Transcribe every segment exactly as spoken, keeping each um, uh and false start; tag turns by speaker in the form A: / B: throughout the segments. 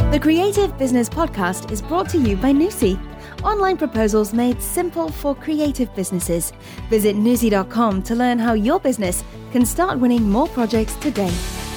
A: The Creative Business Podcast is brought to you by Newsy. Online proposals made simple for creative businesses. Visit newsy dot com to learn how your business can start winning more projects today.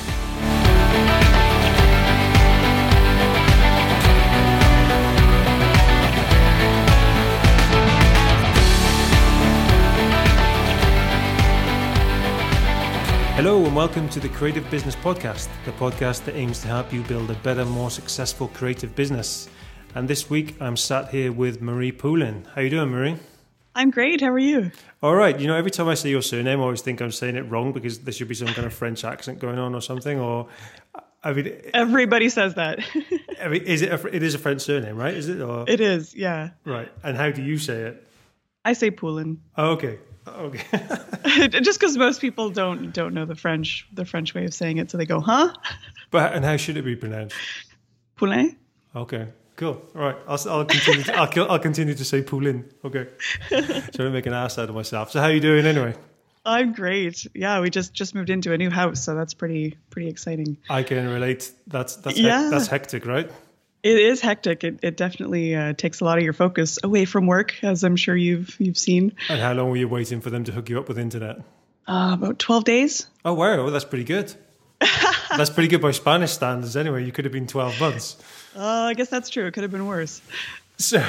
B: Hello and welcome to the Creative Business Podcast, the podcast that aims to help you build a better, more successful creative business. And this week I'm sat here with Marie Poulin. How you doing, Marie?
C: I'm great. How are you?
B: All right. You know, every time I say your surname, I always think I'm saying it wrong because there should be some kind of French accent going on or something. Or, I mean,
C: everybody says that.
B: I mean, is it? A, it is a French surname, right? Is it? Or?
C: It is. Yeah.
B: Right. And how do you say it?
C: I say Poulin.
B: Oh, okay. Okay.
C: Just because most people don't don't know the French the French way of saying it, so they go, huh?
B: But and how should it be pronounced?
C: Poulin.
B: Okay. Cool. All right. I'll I'll continue. To, I'll I'll continue to say Poulin. Okay. So I don't make an ass out of myself. So how are you doing anyway?
C: I'm great. Yeah, we just just moved into a new house, so that's pretty pretty exciting.
B: I can relate. That's that's
C: yeah.
B: hec- that's hectic, right?
C: It is hectic. It it definitely uh, takes a lot of your focus away from work, as I'm sure you've you've seen.
B: And how long were you waiting for them to hook you up with internet?
C: Uh, about twelve days.
B: Oh, wow. Well, that's pretty good. That's pretty good by Spanish standards anyway. You could have been twelve months.
C: Uh, I guess that's true. It could have been worse.
B: So,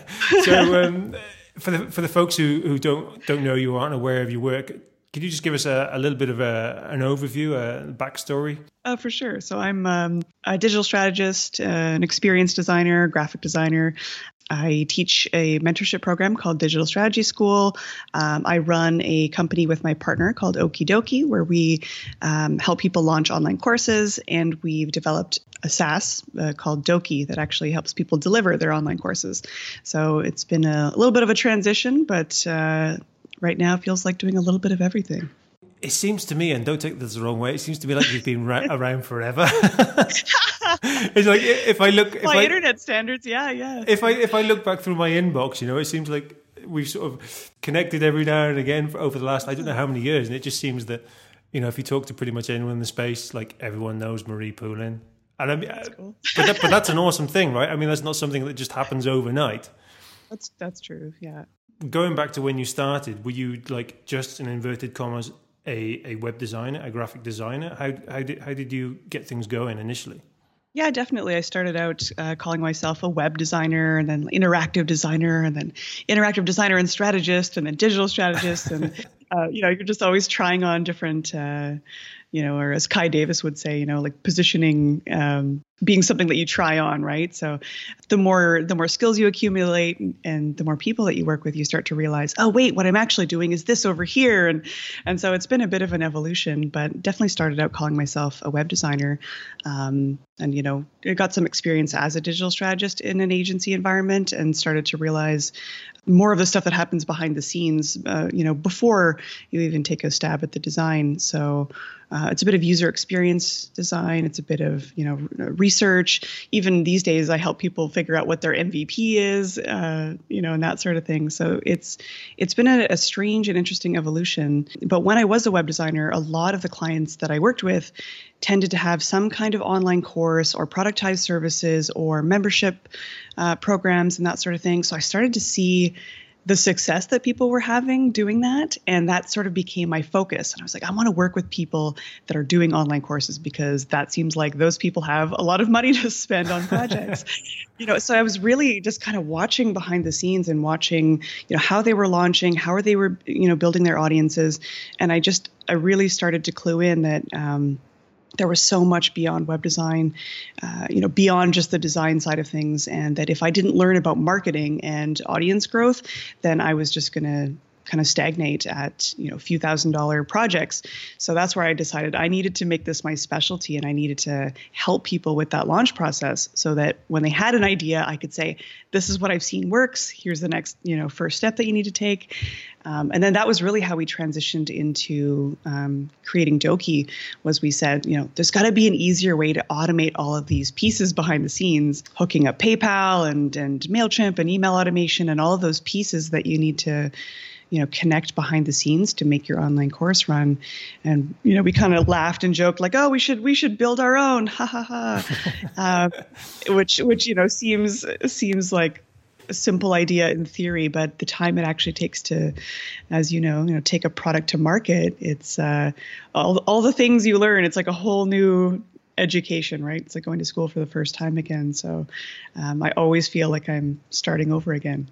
B: so um, for the for the folks who, who don't don't know you or aren't aware of your work, could you just give us a, a little bit of a, an overview, a backstory?
C: Oh, for sure. So I'm um, a digital strategist, uh, an experience designer, graphic designer. I teach a mentorship program called Digital Strategy School. Um, I run a company with my partner called Okie Dokie, where we um, help people launch online courses. And we've developed a SaaS uh, called Dokie that actually helps people deliver their online courses. So it's been a, a little bit of a transition, but uh, right now it feels like doing a little bit of everything.
B: It seems to me, and don't take this the wrong way, it seems to me like you've been ra- around forever. It's like if I look, if
C: by
B: I,
C: internet standards, yeah, yeah.
B: If I if I look back through my inbox, you know, it seems like we've sort of connected every now and again for over the last I don't know how many years, and it just seems that, you know, if you talk to pretty much anyone in the space, like everyone knows Marie Poulin, and I mean, that's cool. but, that, but that's an awesome thing, right? I mean, that's not something that just happens overnight.
C: That's that's true, yeah.
B: Going back to when you started, were you like just in inverted commas a, a web designer, a graphic designer? How how did how did you get things going initially?
C: Yeah, definitely. I started out uh, calling myself a web designer, and then interactive designer, and then interactive designer and strategist, and then digital strategist, and uh, you know, you're just always trying on different, uh, you know, or as Kai Davis would say, you know, like positioning um, being something that you try on, right? So the more the more skills you accumulate and the more people that you work with, you start to realize, oh, wait, what I'm actually doing is this over here. And and so it's been a bit of an evolution, but definitely started out calling myself a web designer. Um, and, you know, I got some experience as a digital strategist in an agency environment and started to realize more of the stuff that happens behind the scenes, uh, you know, before you even take a stab at the design. So uh, it's a bit of user experience design. It's a bit of, you know, research. Even these days, I help people figure out what their M V P is, uh, you know, and that sort of thing. So it's it's been a, a strange and interesting evolution. But when I was a web designer, a lot of the clients that I worked with tended to have some kind of online course or productized services or membership uh, programs and that sort of thing. So I started to see the success that people were having doing that. And that sort of became my focus. And I was like, I want to work with people that are doing online courses because that seems like those people have a lot of money to spend on projects. You know, so I was really just kind of watching behind the scenes and watching, you know, how they were launching, how they were, you know, building their audiences. And I just, I really started to clue in that, um, there was so much beyond web design, uh, you know, beyond just the design side of things. And that if I didn't learn about marketing and audience growth, then I was just going to kind of stagnate at, you know, a few thousand dollar projects. So that's where I decided I needed to make this my specialty, and I needed to help people with that launch process so that when they had an idea, I could say, this is what I've seen works. Here's the next, you know, first step that you need to take. Um, and then that was really how we transitioned into um, creating Dokie. Was we said, you know, there's got to be an easier way to automate all of these pieces behind the scenes, hooking up PayPal and and MailChimp and email automation and all of those pieces that you need to you know, connect behind the scenes to make your online course run. And, you know, we kind of laughed and joked like, oh, we should, we should build our own, ha ha ha, uh, which, which, you know, seems, seems like a simple idea in theory, but the time it actually takes to, as you know, you know, take a product to market, it's uh, all, all the things you learn. It's like a whole new education, right? It's like going to school for the first time again. So um, I always feel like I'm starting over again.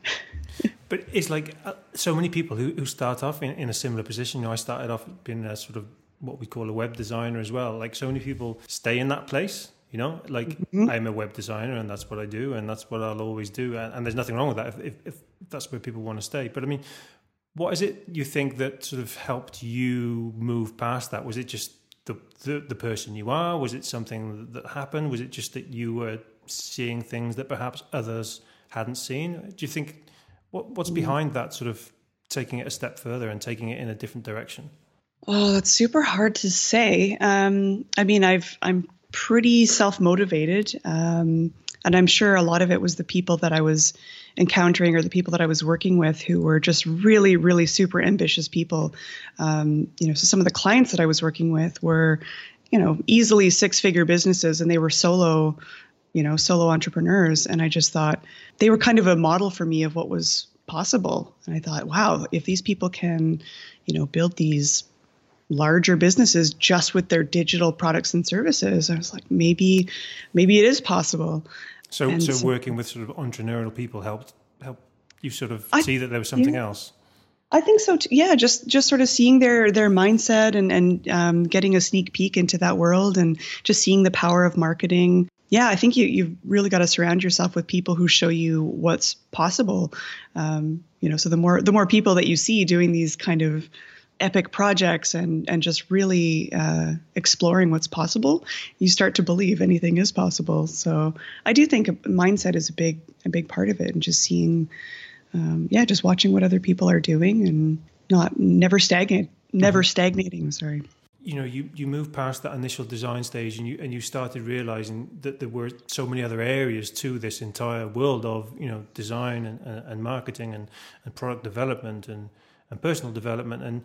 B: But it's like uh, so many people who, who start off in, in a similar position. You know, I started off being a sort of what we call a web designer as well. Like so many people stay in that place, you know, like mm-hmm. I'm a web designer and that's what I do and that's what I'll always do. And, and there's nothing wrong with that if, if, if that's where people want to stay. But I mean, what is it you think that sort of helped you move past that? Was it just the, the, the person you are? Was it something that happened? Was it just that you were seeing things that perhaps others hadn't seen? Do you think... What, what's behind that sort of taking it a step further and taking it in a different direction?
C: Oh, that's super hard to say. Um, I mean, I've, I'm pretty self-motivated, um, and I'm sure a lot of it was the people that I was encountering or the people that I was working with who were just really, really super ambitious people. Um, you know, so some of the clients that I was working with were, you know, easily six-figure businesses, and they were solo you know, solo entrepreneurs. And I just thought they were kind of a model for me of what was possible. And I thought, wow, if these people can, you know, build these larger businesses just with their digital products and services, I was like, maybe, maybe it is possible.
B: So, so, so working with sort of entrepreneurial people helped, help you sort of I, see that there was something yeah. else.
C: I think so too. Yeah, just just sort of seeing their their mindset and and um, getting a sneak peek into that world and just seeing the power of marketing. Yeah, I think you you've really got to surround yourself with people who show you what's possible. Um, you know, so the more the more people that you see doing these kind of epic projects and and just really uh, exploring what's possible, you start to believe anything is possible. So I do think mindset is a big a big part of it, and just seeing. Um, yeah, just watching what other people are doing and not never stagnate, never mm-hmm. stagnating. Sorry.
B: You know, you, you moved past that initial design stage and you and you started realizing that there were so many other areas to this entire world of, you know, design and, and, and marketing and, and product development and, and personal development. And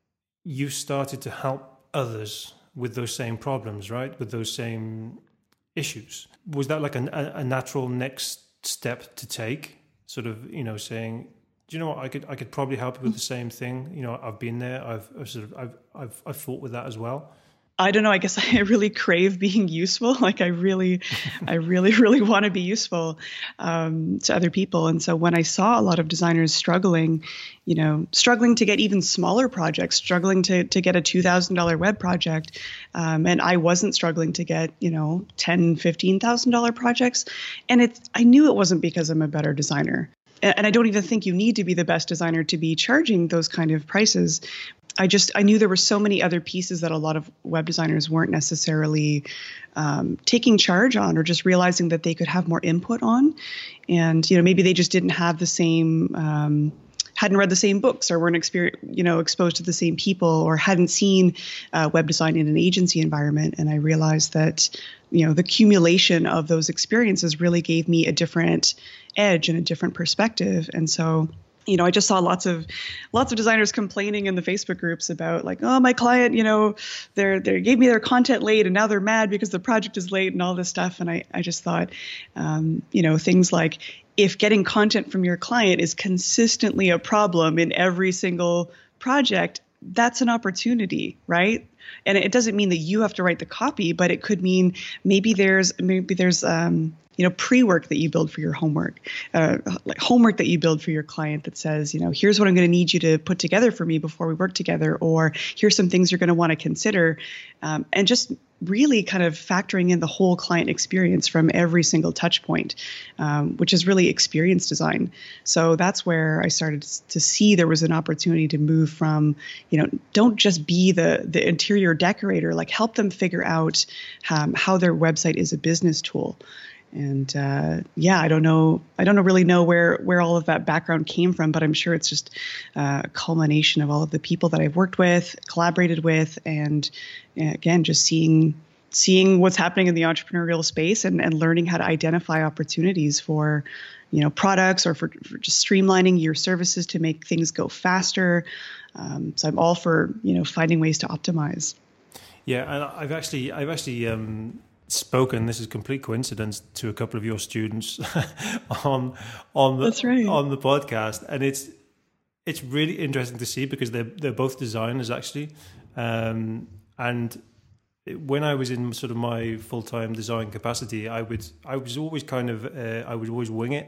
B: you started to help others with those same problems, right? With those same issues. Was that like a, a natural next step to take? Sort of, you know, saying, do you know what, I could I could probably help you with the same thing. You know, I've been there. I've, I've sort of I've I've I've fought with that as well.
C: I don't know. I guess I really crave being useful. Like I really, I really, really want to be useful um, to other people. And so when I saw a lot of designers struggling, you know, struggling to get even smaller projects, struggling to to get a two thousand dollars web project, um, and I wasn't struggling to get, you know, ten thousand dollars, fifteen thousand dollars projects. And it's, I knew it wasn't because I'm a better designer. And I don't even think you need to be the best designer to be charging those kind of prices. I just, I knew there were so many other pieces that a lot of web designers weren't necessarily um, taking charge on, or just realizing that they could have more input on. And, you know, maybe they just didn't have the same, um, hadn't read the same books, or weren't experience, you know, exposed to the same people, or hadn't seen uh, web design in an agency environment. And I realized that, you know, the accumulation of those experiences really gave me a different edge and a different perspective. And so, you know, I just saw lots of lots of designers complaining in the Facebook groups about like, oh, my client, you know, they're they gave me their content late and now they're mad because the project is late and all this stuff. And I, I just thought, um, you know, things like, if getting content from your client is consistently a problem in every single project, that's an opportunity, right? And it doesn't mean that you have to write the copy, but it could mean maybe there's maybe there's um, you know, pre-work that you build for your homework, uh, like homework that you build for your client that says, you know, here's what I'm going to need you to put together for me before we work together, or here's some things you're going to want to consider, um, and just really kind of factoring in the whole client experience from every single touch point, um, which is really experience design. So that's where I started to see there was an opportunity to move from, you know, don't just be the the interior decorator, like help them figure out um, how their website is a business tool. And uh, yeah, I don't know. I don't really know where, where all of that background came from, but I'm sure it's just uh, a culmination of all of the people that I've worked with, collaborated with, and uh, again, just seeing seeing what's happening in the entrepreneurial space and, and learning how to identify opportunities for, you know, products or for, for just streamlining your services to make things go faster. Um, so I'm all for, you know, finding ways to optimize.
B: Yeah, and I've actually, I've actually um, spoken. This is complete coincidence to a couple of your students on on the
C: That's right.
B: on the podcast, and it's it's really interesting to see because they're they're both designers actually, um, and when I was in sort of my full time design capacity, I would I was always kind of uh, I would always wing it.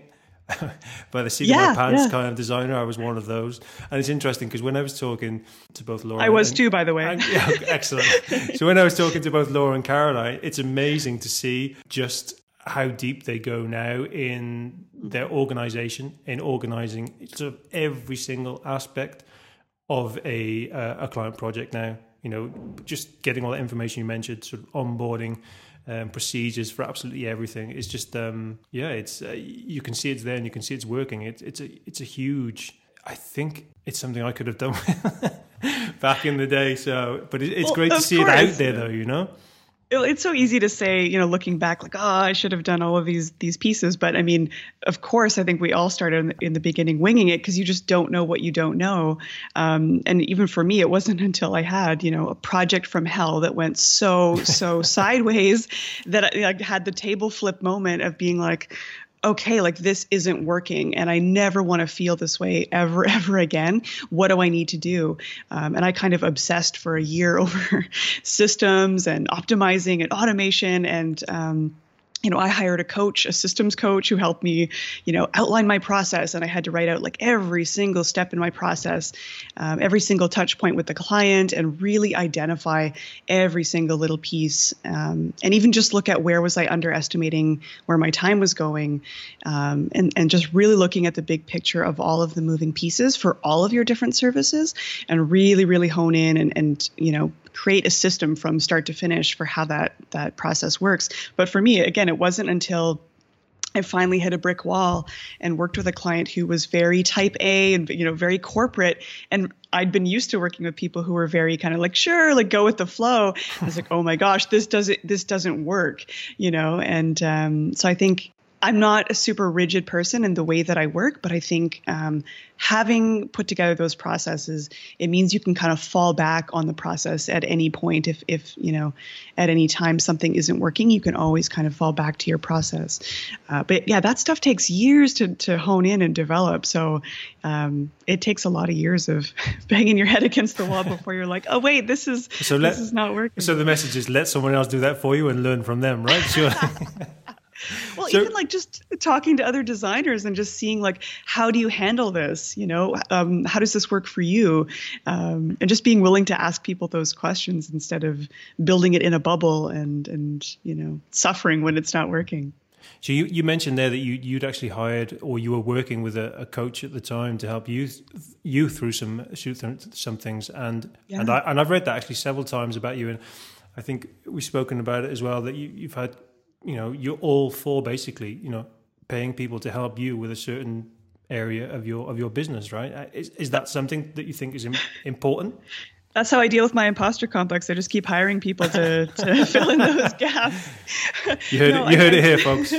B: By the seat
C: yeah,
B: of my pants
C: yeah.
B: kind of designer, I was one of those. And it's interesting because when I was talking to both Laura...
C: I was
B: and,
C: too, by the way.
B: And, yeah, excellent. So when I was talking to both Laura and Caroline, it's amazing to see just how deep they go now in their organization, in organizing sort of every single aspect of a, uh, a client project now. You know, just getting all that information you mentioned, sort of onboarding, Um, procedures for absolutely everything. It's just, um, yeah, it's uh, you can see it's there and you can see it's working. It's it's a it's a huge. I think it's something I could have done back in the day. So, but it, it's
C: well,
B: great to see
C: course.
B: it out there, though. You know.
C: It's so easy to say, you know, looking back, like, oh, I should have done all of these these pieces. But I mean, of course, I think we all started in the, in the beginning winging it because you just don't know what you don't know. Um, and even for me, it wasn't until I had, you know, a project from hell that went so, so sideways that I, I had the table flip moment of being like, okay, like this isn't working and I never want to feel this way ever, ever again. What do I need to do? Um, and I kind of obsessed for a year over systems and optimizing and automation and, um, you know, I hired a coach, a systems coach who helped me, you know, outline my process. And I had to write out like every single step in my process, um, every single touch point with the client and really identify every single little piece. Um, and even just look at where was I underestimating where my time was going. Um, and, and just really looking at the big picture of all of the moving pieces for all of your different services and really, really hone in and, and, you know, create a system from start to finish for how that that process works. But for me, again, it wasn't until I finally hit a brick wall and worked with a client who was very type A and, you know, very corporate. And I'd been used to working with people who were very kind of like, sure, like go with the flow. I was like, oh my gosh, this doesn't this doesn't work, you know. And um, so I think I'm not a super rigid person in the way that I work, but I think um, having put together those processes, it means you can kind of fall back on the process at any point. If, if you know, at any time something isn't working, you can always kind of fall back to your process. Uh, but yeah, that stuff takes years to to hone in and develop. So um, it takes a lot of years of banging your head against the wall before you're like, oh wait, this is
B: so let,
C: this is not working.
B: So the message is let someone else do that for you and learn from them, right? Sure.
C: Well,
B: so,
C: even like just talking to other designers and just seeing like, how do you handle this? You know, um, how does this work for you? Um, and just being willing to ask people those questions instead of building it in a bubble and, and, you know, suffering when it's not working.
B: So you, you mentioned there that you, you'd actually hired or you were working with a, a coach at the time to help you you through some shoot through some things. And,
C: yeah.
B: and, I, and I've read that actually several times about you. And I think we've spoken about it as well, that you, you've had, you know, you're all for basically, you know, paying people to help you with a certain area of your of your business, right? Is is that something that you think is important?
C: That's how I deal with my imposter complex. I just keep hiring people to, to fill in those gaps.
B: You heard
C: no,
B: it. You
C: I,
B: heard it here, folks.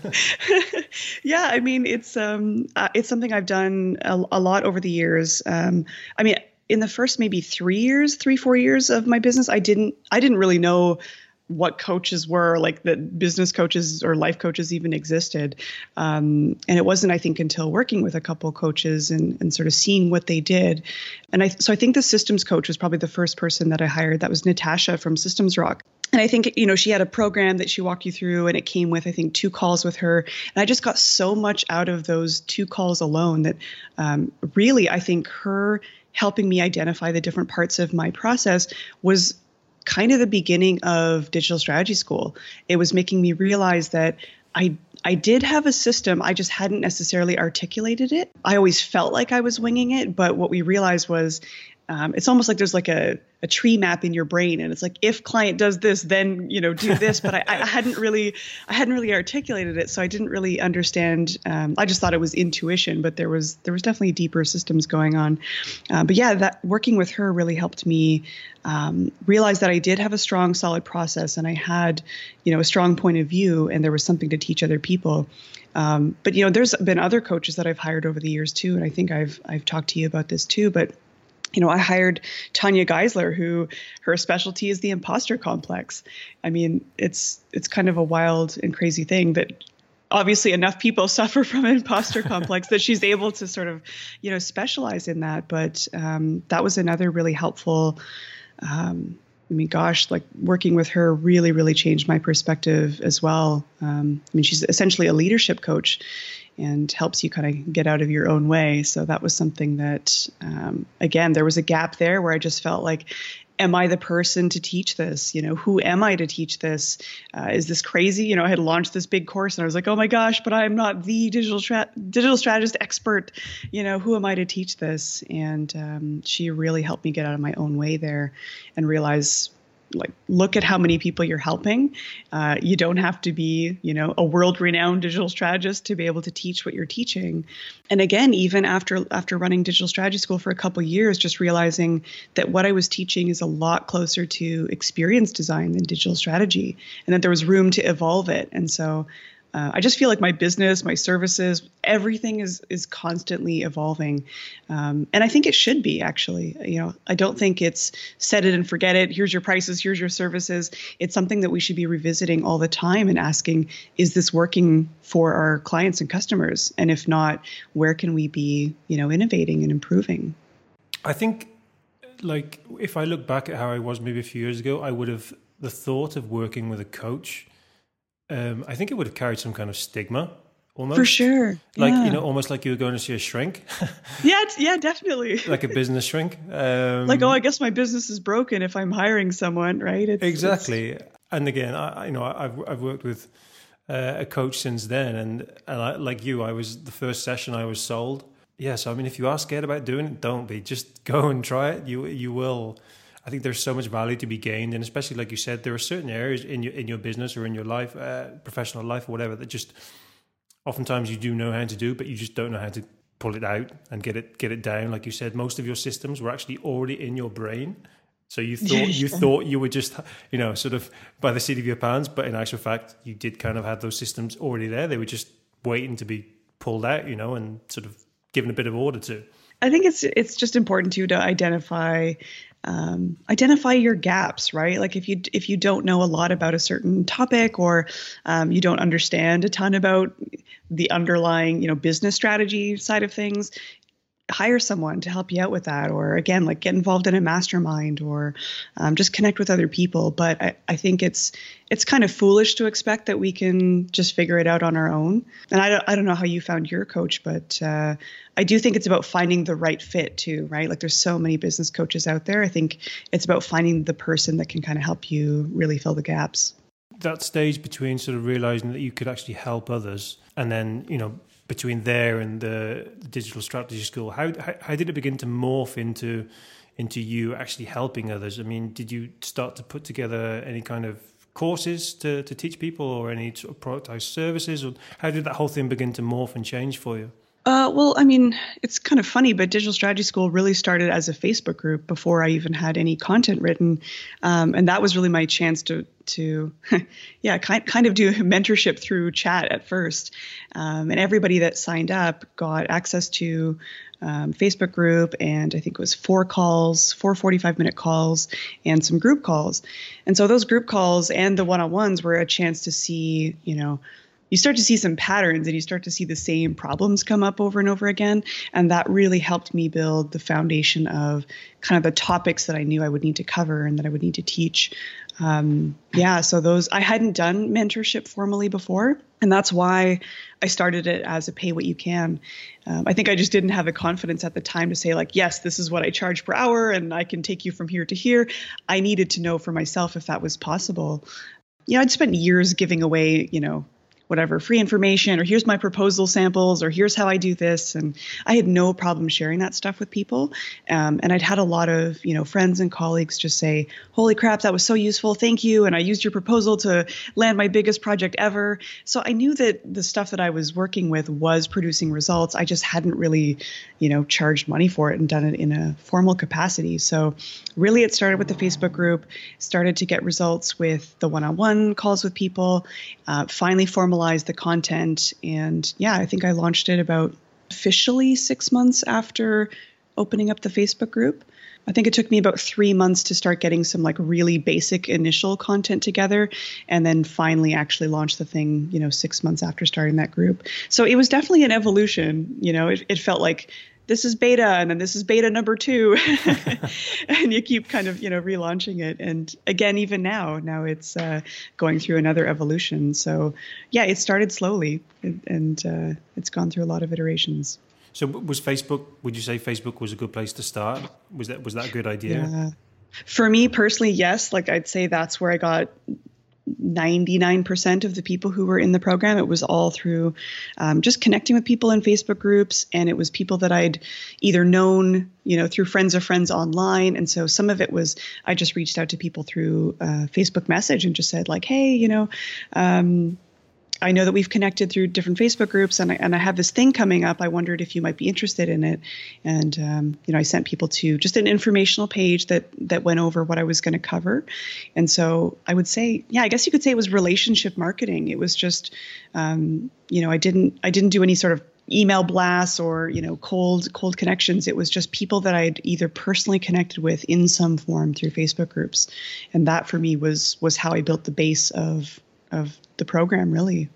C: Yeah, I mean, it's um, uh, it's something I've done a, a lot over the years. Um, I mean, in the first maybe three years, three four years of my business, I didn't I didn't really know what coaches were, like that business coaches or life coaches even existed. Um, and it wasn't, I think, until working with a couple coaches and, and sort of seeing what they did. And I, so I think the systems coach was probably the first person that I hired. That was Natasha from Systems Rock. And I think, you know, she had a program that she walked you through and it came with, I think, two calls with her. And I just got so much out of those two calls alone that um, really, I think her helping me identify the different parts of my process was kind of the beginning of digital strategy school. It was making me realize that I I did have a system. I just hadn't necessarily articulated it. I always felt like I was winging it. But what we realized was um, it's almost like there's like a, a tree map in your brain. And it's like, if client does this, then, you know, do this. But I, I hadn't really, I hadn't really articulated it. So I didn't really understand. Um, I just thought it was intuition, but there was, there was definitely deeper systems going on. Uh, but yeah, that working with her really helped me um, realize that I did have a strong, solid process, and I had, you know, a strong point of view, and there was something to teach other people. Um, but, you know, there's been other coaches that I've hired over the years too. And I think I've, I've talked to you about this too, but you know, I hired Tanya Geisler, who her specialty is the imposter complex. I mean, it's it's kind of a wild and crazy thing that obviously enough people suffer from an imposter complex that she's able to sort of, you know, specialize in that. But um, that was another really helpful. Um, I mean, gosh, like working with her really, really changed my perspective as well. Um, I mean, she's essentially a leadership coach and helps you kind of get out of your own way. So that was something that, um, again, there was a gap there where I just felt like, am I the person to teach this? You know, who am I to teach this? Uh, is this crazy? You know, I had launched this big course and I was like, oh my gosh, but I'm not the digital tra- digital strategist expert. You know, who am I to teach this? And um, she really helped me get out of my own way there and realize, like, look at how many people you're helping. Uh, you don't have to be, you know, a world-renowned digital strategist to be able to teach what you're teaching. And again, even after after running digital strategy school for a couple of years, just realizing that what I was teaching is a lot closer to experience design than digital strategy, and that there was room to evolve it. And so Uh, I just feel like my business, my services, everything is is constantly evolving, um, and I think it should be. Actually, you know, I don't think it's set it and forget it. Here's your prices. Here's your services. It's something that we should be revisiting all the time and asking: is this working for our clients and customers? And if not, where can we be, you know, innovating and improving?
B: I think, like, if I look back at how I was maybe a few years ago, I would have the thought of working with a coach. Um, I think it would have carried some kind of stigma, almost.
C: For sure.
B: Like,
C: yeah.
B: you know, almost like you were going to see a shrink.
C: yeah, it's, yeah, definitely.
B: Like a business shrink. Um,
C: like, oh, I guess my business is broken if I'm hiring someone, right? It's,
B: exactly.
C: It's...
B: And again, I, you know, I've I've worked with uh, a coach since then, and and I, like you, I was the first session I was sold. Yeah, so I mean, if you are scared about doing it, don't be. Just go and try it. You you will. I think there's so much value to be gained, and especially like you said, there are certain areas in your in your business or in your life, uh, professional life or whatever, that just oftentimes you do know how to do, but you just don't know how to pull it out and get it get it down. Like you said, most of your systems were actually already in your brain, so you thought you thought you were just, you know, sort of by the seat of your pants, but in actual fact, you did kind of have those systems already there. They were just waiting to be pulled out, you know, and sort of given a bit of order to.
C: I think it's it's just important too to identify um, identify your gaps, right? Like if you if you don't know a lot about a certain topic, or um, you don't understand a ton about the underlying, you know, business strategy side of things, hire someone to help you out with that. Or again, like get involved in a mastermind, or um, just connect with other people. But I, I think it's it's kind of foolish to expect that we can just figure it out on our own. And I don't, I don't know how you found your coach, but uh, I do think it's about finding the right fit too, right? Like there's so many business coaches out there. I think it's about finding the person that can kind of help you really fill the gaps.
B: That stage between sort of realizing that you could actually help others, and then, you know, between there and the digital strategy school, how, how how did it begin to morph into into you actually helping others? I mean, did you start to put together any kind of courses to, to teach people, or any sort of productized services, or how did that whole thing begin to morph and change for you?
C: Uh, well, I mean, it's kind of funny, but Digital Strategy School really started as a Facebook group before I even had any content written. Um, and that was really my chance to, to yeah, kind, kind of do mentorship through chat at first. Um, and everybody that signed up got access to um, Facebook group, and I think it was four calls, four forty-five minute calls, and some group calls. And so those group calls and the one-on-ones were a chance to see, you know, you start to see some patterns, and you start to see the same problems come up over and over again. And that really helped me build the foundation of kind of the topics that I knew I would need to cover and that I would need to teach. Um, yeah, so those, I hadn't done mentorship formally before, and that's why I started it as a pay what you can. Um, I think I just didn't have the confidence at the time to say, like, yes, this is what I charge per hour and I can take you from here to here. I needed to know for myself if that was possible. You know, I'd spent years giving away, you know, whatever, free information, or here's my proposal samples, or here's how I do this. And I had no problem sharing that stuff with people. Um, and I'd had a lot of, you know, friends and colleagues just say, holy crap, that was so useful. Thank you. And I used your proposal to land my biggest project ever. So I knew that the stuff that I was working with was producing results. I just hadn't really, you know, charged money for it and done it in a formal capacity. So really it started with the Facebook group, started to get results with the one-on-one calls with people, uh, finally formalized the content. And yeah, I think I launched it about officially six months after opening up the Facebook group. I think it took me about three months to start getting some like really basic initial content together, and then finally actually launch the thing, you know, six months after starting that group. So it was definitely an evolution. You know, it, it felt like this is beta and then this is beta number two. And you keep kind of, you know, relaunching it. And again, even now, now it's uh, going through another evolution. So yeah, it started slowly and, and uh, it's gone through a lot of iterations.
B: So was Facebook, would you say Facebook was a good place to start? Was that was that a good idea?
C: Yeah. For me personally, yes. Like I'd say that's where I got ninety-nine percent of the people who were in the program. It was all through um, just connecting with people in Facebook groups. And it was people that I'd either known, you know, through friends of friends online. And so some of it was, I just reached out to people through uh, Facebook message and just said like, hey, you know, um, I know that we've connected through different Facebook groups, and I, and I have this thing coming up. I wondered if you might be interested in it. And, um, you know, I sent people to just an informational page that that went over what I was going to cover. And so I would say, yeah, I guess you could say it was relationship marketing. It was just, um, you know, I didn't I didn't do any sort of email blasts or, you know, cold cold connections. It was just people that I'd either personally connected with in some form through Facebook groups. And that for me was was how I built the base of of the program, really.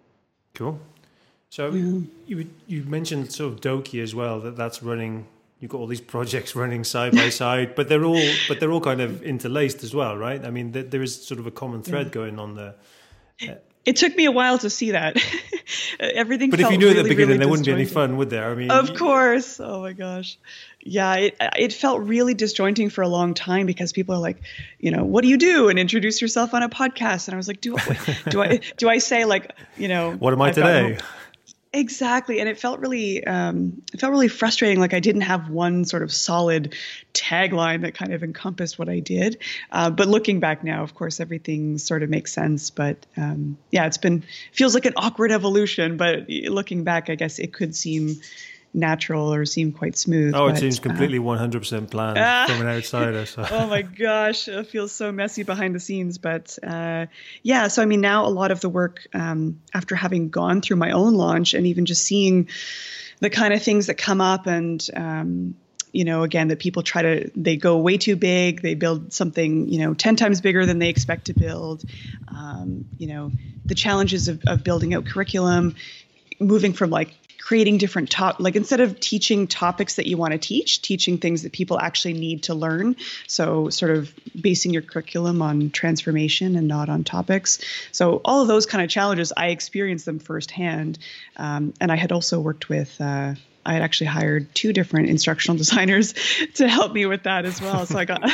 B: Cool. So yeah. you you mentioned sort of Doki as well, that that's running, you've got all these projects running side by side, but they're all but they're all kind of interlaced as well, right? I mean, there, there is sort of a common thread yeah. going on there. Uh,
C: It took me a while to see that. Everything
B: But
C: felt
B: if you knew
C: really,
B: at the beginning,
C: really
B: there wouldn't be any
C: disjointed.
B: fun, would there? I mean,
C: Of
B: you,
C: course. Oh my gosh. Yeah, it it felt really disjointing for a long time because people are like, you know, what do you do? And introduce yourself on a podcast. And I was like, do I, do I do I say like, you know,
B: what am I
C: I've
B: today?
C: got- Exactly. And it felt really, um, it felt really frustrating. Like I didn't have one sort of solid tagline that kind of encompassed what I did. Uh, but looking back now, of course, everything sort of makes sense. But um, yeah, it's been, feels like an awkward evolution, but looking back, I guess it could seem natural or seem quite smooth.
B: Oh, it
C: but,
B: seems completely
C: uh,
B: one hundred percent planned
C: ah,
B: from an outsider. So.
C: Oh my gosh, it feels so messy behind the scenes. But uh, yeah, so I mean, now a lot of the work um, after having gone through my own launch and even just seeing the kind of things that come up and, um, you know, again, that people try to, they go way too big. They build something, you know, ten times bigger than they expect to build. Um, you know, the challenges of, of building out curriculum, moving from like, creating different top, like instead of teaching topics that you want to teach, teaching things that people actually need to learn. So sort of basing your curriculum on transformation and not on topics. So all of those kind of challenges, I experienced them firsthand. Um, and I had also worked with, uh, I had actually hired two different instructional designers to help me with that as well. So I got...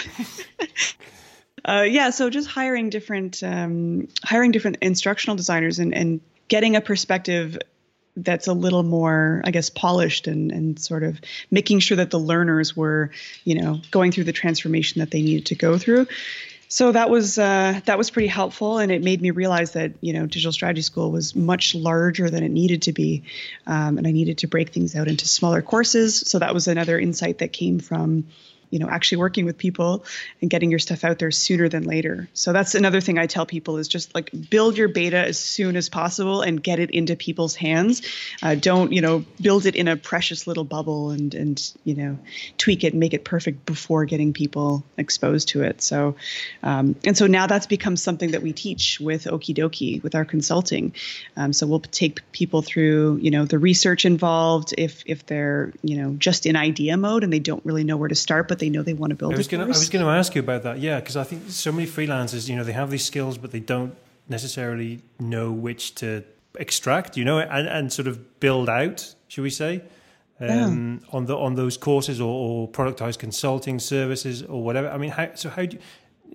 C: uh, yeah, so just hiring different, um, hiring different instructional designers and, and getting a perspective that's a little more, I guess, polished and, and sort of making sure that the learners were, you know, going through the transformation that they needed to go through. So that was uh, that was pretty helpful, and it made me realize that, you know, Digital Strategy School was much larger than it needed to be, um, and I needed to break things out into smaller courses. So that was another insight that came from, you know, actually working with people and getting your stuff out there sooner than later. So that's another thing I tell people is just like build your beta as soon as possible and get it into people's hands. Uh, don't, you know, build it in a precious little bubble and, and, you know, tweak it and make it perfect before getting people exposed to it. So, um, and so now that's become something that we teach with Okidoki, with our consulting. Um, so we'll take people through, you know, the research involved if, if they're, you know, just in idea mode and they don't really know where to start, but they know they want to build
B: I was
C: it.
B: Gonna, I was going to ask you about that, yeah, because I think so many freelancers, you know, they have these skills, but they don't necessarily know which to extract, you know, and, and sort of build out, should we say, um, yeah. on the on those courses or, or productized consulting services or whatever. I mean, how, so how do you,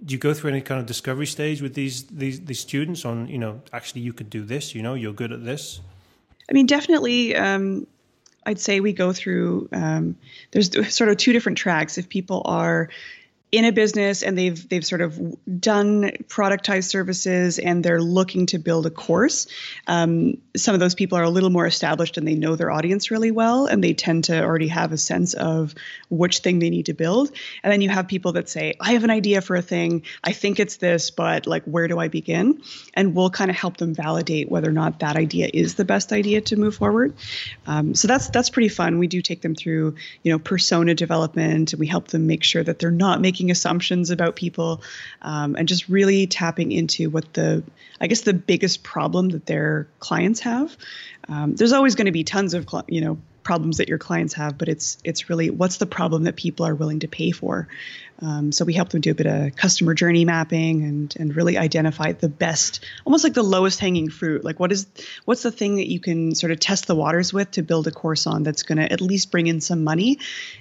B: do you go through any kind of discovery stage with these these these students on, you know, actually you could do this, you know, you're good at this?
C: I mean, definitely. Um, I'd say we go through. Um, there's sort of two different tracks. If people are in a business and they've they've sort of done productized services and they're looking to build a course, um, some of those people are a little more established and they know their audience really well, and they tend to already have a sense of which thing they need to build. And then you have people that say, I have an idea for a thing, I think it's this, but like, where do I begin? And we'll kind of help them validate whether or not that idea is the best idea to move forward. Um, so that's that's pretty fun. We do take them through, you know, persona development, and we help them make sure that they're not making assumptions about people, um, and just really tapping into what the, I guess, the biggest problem that their clients have. Um, there's always going to be tons of, you know, problems that your clients have, but it's it's really what's the problem that people are willing to pay for. Um, so we help them do a bit of customer journey mapping and and really identify the best, almost like the lowest hanging fruit. Like what is what's the thing that you can sort of test the waters with to build a course on that's going to at least bring in some money.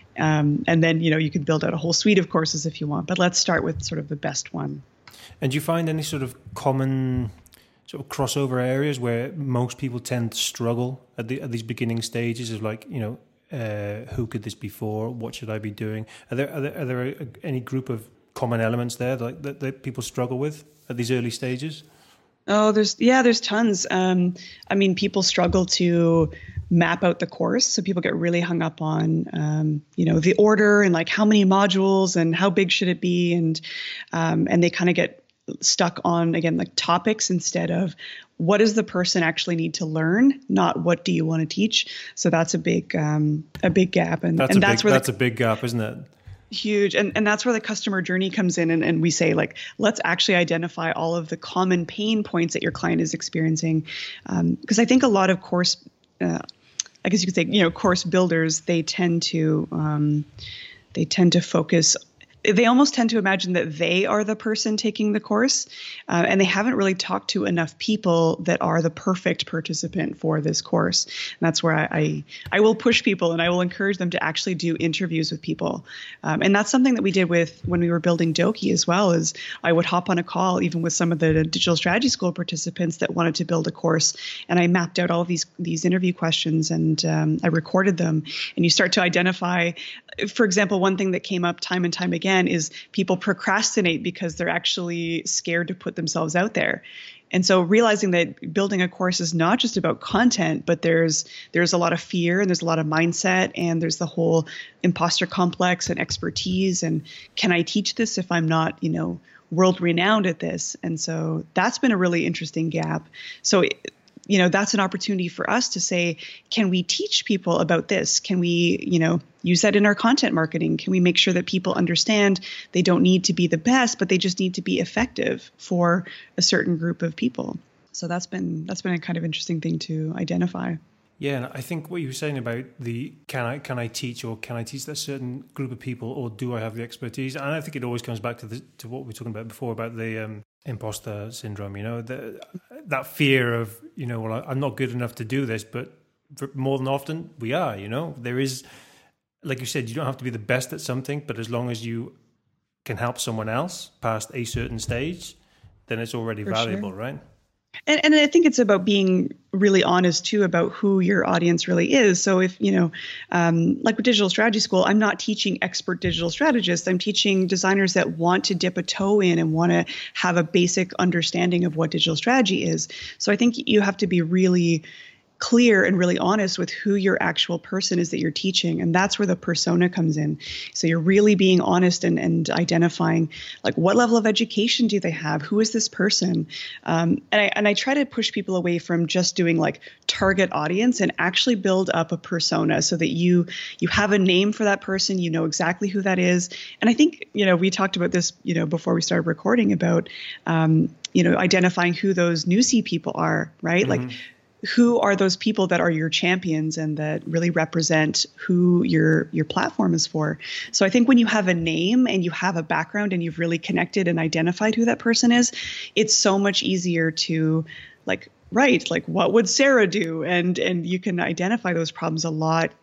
C: Um, and then, you know, you could build out a whole suite of courses if you want, but let's start with sort of the best one.
B: And do you find any sort of common sort of crossover areas where most people tend to struggle at, the, at these beginning stages of, like, you know, uh, who could this be for? What should I be doing? Are there are there, are there any group of common elements there that, that, that people struggle with at these early stages?
C: Oh, there's, yeah, there's tons. Um, I mean, people struggle to map out the course. So people get really hung up on, um, you know, the order and like how many modules and how big should it be? And, um, and they kind of get stuck on, again, like topics instead of what does the person actually need to learn, not what do you want to teach? So that's a big, um, a big gap. And
B: that's,
C: and
B: a,
C: that's
B: big,
C: where
B: that's
C: the,
B: a big gap, isn't it?
C: Huge. And and that's where the customer journey comes in. And, and we say, like, let's actually identify all of the common pain points that your client is experiencing. Um, because I think a lot of course, uh, I guess you could say, you know, course builders, they tend to, um, they tend to focus they almost tend to imagine that they are the person taking the course, uh, and they haven't really talked to enough people that are the perfect participant for this course. And that's where I, I, I will push people and I will encourage them to actually do interviews with people. Um, and that's something that we did with when we were building Doki as well, is I would hop on a call even with some of the Digital Strategy School participants that wanted to build a course. And I mapped out all of these, these interview questions, and um, I recorded them. And you start to identify, for example, one thing that came up time and time again is people procrastinate because they're actually scared to put themselves out there. And so realizing that building a course is not just about content, but there's there's a lot of fear and there's a lot of mindset, and there's the whole imposter complex and expertise. And can I teach this if I'm not, you know, world renowned at this? And so that's been a really interesting gap. So it, you know, that's an opportunity for us to say, can we teach people about this? Can we, you know, use that in our content marketing? Can we make sure that people understand they don't need to be the best, but they just need to be effective for a certain group of people? So that's been that's been a kind of interesting thing to identify.
B: Yeah, and I think what you were saying about the can I can I teach or can I teach that certain group of people, or do I have the expertise? And I think it always comes back to the, to what we were talking about before about the um, imposter syndrome. You know, the, that fear of, you know, well, I'm not good enough to do this, but more than often we are. You know, there is, like you said, you don't have to be the best at something, but as long as you can help someone else past a certain stage, then it's already For valuable, sure. right?
C: And, and I think it's about being really honest too about who your audience really is. So if, you know, um, like with Digital Strategy School, I'm not teaching expert digital strategists. I'm teaching designers that want to dip a toe in and want to have a basic understanding of what digital strategy is. So I think you have to be really clear and really honest with who your actual person is that you're teaching. And that's where the persona comes in. So you're really being honest and, and identifying, like, what level of education do they have? Who is this person? Um, and I and I try to push people away from just doing like target audience and actually build up a persona so that you you have a name for that person, you know exactly who that is. And I think, you know, we talked about this, you know, before we started recording about, um, you know, identifying who those Nusi people are, right? Mm-hmm. Like, who are those people that are your champions and that really represent who your your platform is for? So I think when you have a name and you have a background and you've really connected and identified who that person is, it's so much easier to like write, like, what would Sarah do? And and you can identify those problems a lot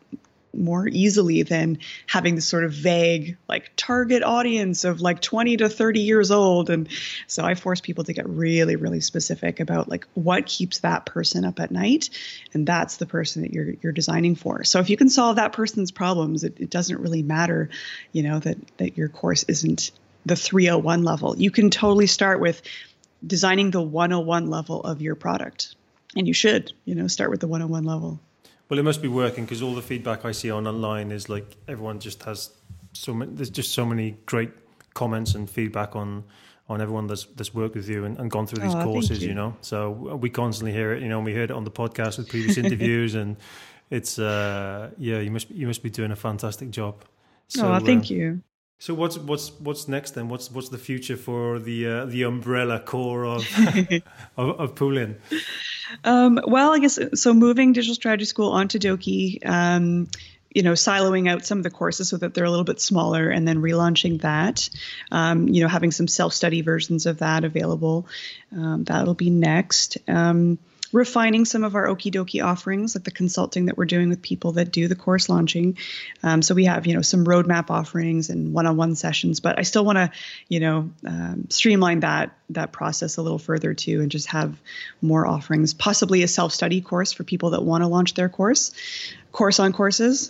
C: more easily than having this sort of vague like target audience of like twenty to thirty years old. And so I force people to get really, really specific about like what keeps that person up at night. And that's the person that you're you're designing for. So if you can solve that person's problems, it, it doesn't really matter, you know, that that your course isn't the three oh one level. You can totally start with designing the one oh one level of your product. And you should, you know, start with the one oh one level.
B: Well, it must be working, because all the feedback I see on online is like everyone just has so many. There's just so many great comments and feedback on on everyone that's that's worked with you and, and gone through these
C: oh,
B: courses.
C: you.
B: you know, so we constantly hear it. You know, we heard it on the podcast with previous interviews, and it's uh, yeah, you must you must be doing a fantastic job.
C: So, oh, thank
B: uh,
C: you.
B: So what's what's what's next then? What's what's the future for the uh, the umbrella core of of, of Poolin?
C: Um, well, I guess so. Moving Digital Strategy School onto Doki, um, you know, siloing out some of the courses so that they're a little bit smaller, and then relaunching that. Um, you know, having some self-study versions of that available. Um, that'll be next. Um, refining some of our Okie Dokie offerings, like the consulting that we're doing with people that do the course launching. Um, so we have, you know, some roadmap offerings and one-on-one sessions, but I still want to, you know, um, streamline that that process a little further too, and just have more offerings, possibly a self-study course for people that want to launch their course, course on courses.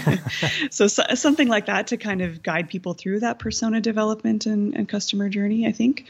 C: so, so something like that to kind of guide people through that persona development and, and customer journey, I think.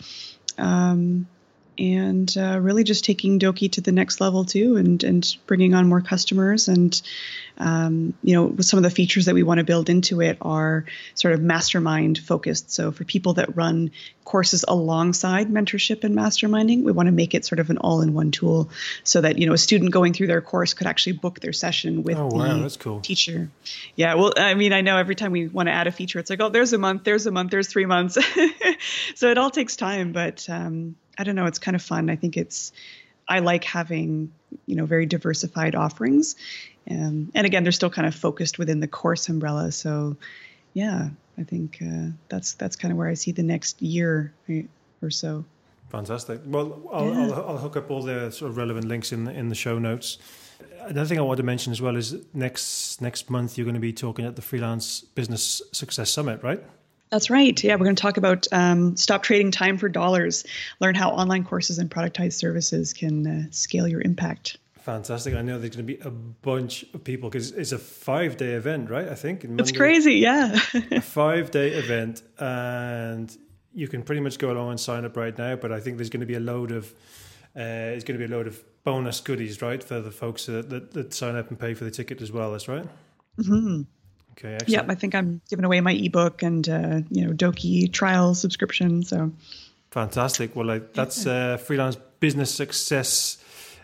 C: Um, and uh, really just taking Doki to the next level too, and and bringing on more customers. And um, you know, some of the features that we want to build into it are sort of mastermind focused. So for people that run courses alongside mentorship and masterminding, we want to make it sort of an all-in-one tool, so that, you know, a student going through their course could actually book their session with
B: oh,
C: the
B: wow, that's cool.
C: teacher. Yeah, well, I mean, I know every time we want to add a feature, it's like, oh, there's a month, there's a month, there's three months. So it all takes time, but um, I don't know, it's kind of fun. I think it's, I like having, you know, very diversified offerings. Um, and again, they're still kind of focused within the course umbrella. So yeah, I think uh, that's that's kind of where I see the next year or so.
B: Fantastic. Well, I'll, yeah. I'll, I'll hook up all the sort of relevant links in the, in the show notes. Another thing I want to mention as well is next next month you're going to be talking at the Freelance Business Success Summit, right?
C: That's right. Yeah, we're going to talk about um, stop trading time for dollars, learn how online courses and productized services can uh, scale your impact.
B: Fantastic. I know there's going to be a bunch of people, because it's a five-day event, right? I think.
C: It's crazy, yeah.
B: A five-day event, and you can pretty much go along and sign up right now, but I think there's going to be a load of uh, there's going to be a load of bonus goodies, right, for the folks that, that, that sign up and pay for the ticket as well. That's right?
C: Mm-hmm.
B: Okay, excellent.
C: Yep, I think I'm giving away my ebook and, uh, you know, Doki trial subscription, so.
B: Fantastic. Well, like, that's uh, Freelance Business Success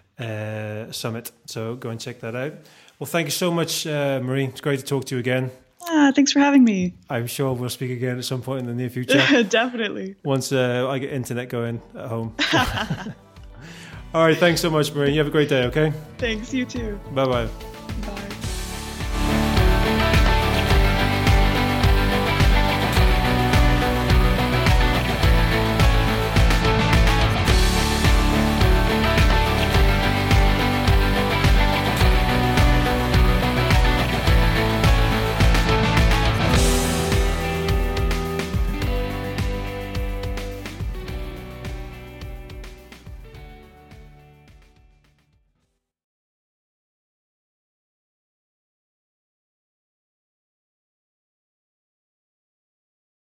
B: Uh, Summit. So go and check that out. Well, thank you so much, uh, Marie. It's great to talk to you again.
C: Ah, thanks for having me.
B: I'm sure we'll speak again at some point in the near future.
C: Definitely.
B: Once uh, I get internet going at home. All right. Thanks so much, Marie. You have a great day, okay?
C: Thanks. You too.
B: Bye-bye.